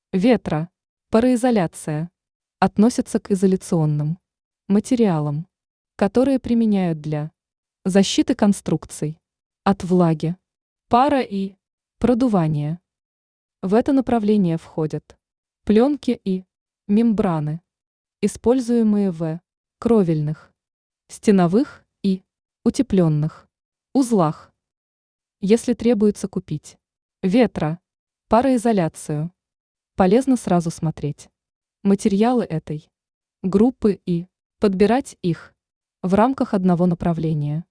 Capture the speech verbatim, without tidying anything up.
Ветро. Пароизоляция. Относится к изоляционным материалам, которые применяют для защиты конструкций от влаги, пара и продувания. В это направление входят пленки и мембраны, используемые в кровельных, стеновых и утепленных узлах. Если требуется купить ветро, пароизоляцию, полезно сразу смотреть материалы этой группы и подбирать их в рамках одного направления.